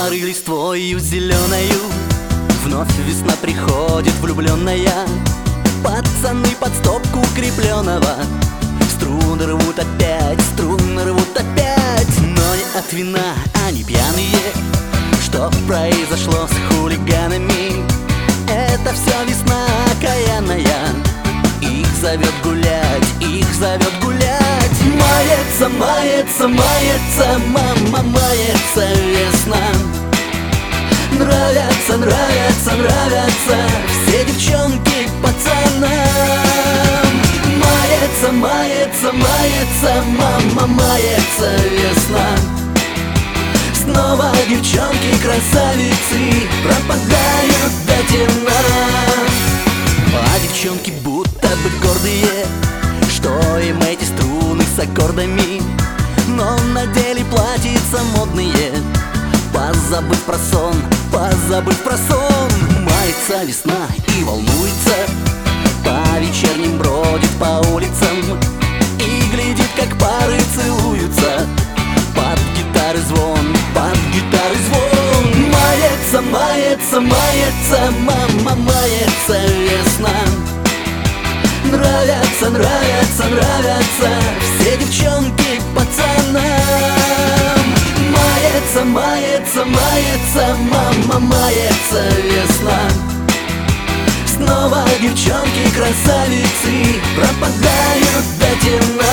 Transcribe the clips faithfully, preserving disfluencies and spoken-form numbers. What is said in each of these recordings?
порой листвою зеленою вновь весна приходит влюбленная. Пацаны под стопку укрепленного струны рвут опять, струны рвут опять. Но не от вина, они пьяные. Что произошло с хулиганами? Это вся весна окаянная. Их зовет гулять, их зовет гулять. Мается, мается, мается, мама, мается весна. Нравятся, нравятся, нравятся все девчонки пацанам. Мается, мается, мается, мама, мается весна. Снова девчонки красавицы пропадают до темна. А девчонки будто бы гордые, что им эти струны с аккордами, но на деле платьица модные. Позабыв про сон, позабыв про сон. Мается весна и волнуется, по вечерним бродит по улицам и глядит, как пары целуются. Под гитары звон, под гитары звон. Мается, мается, мается, мама, мается весна. Нравятся, нравятся, нравятся все девчонки пацанам. Мается, мается, мается, мама, мается весна. Снова девчонки красавицы пропадают до темна.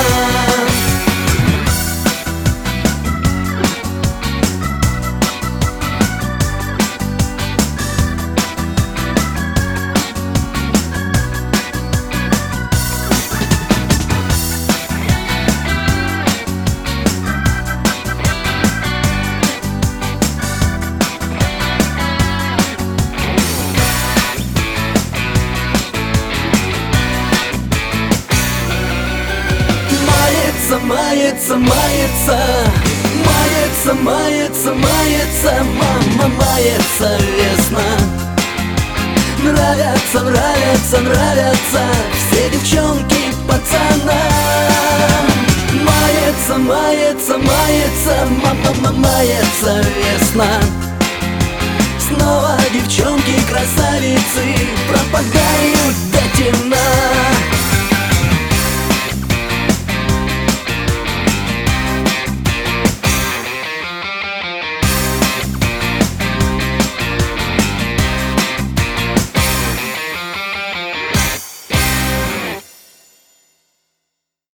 Мается, мается, мается, мается, мается, мама, мается весна. Нравятся, нравятся, нравятся все девчонки пацанам. Мается, мается, мается, мама, мается весна. Снова девчонки красавицы пропадают до темна.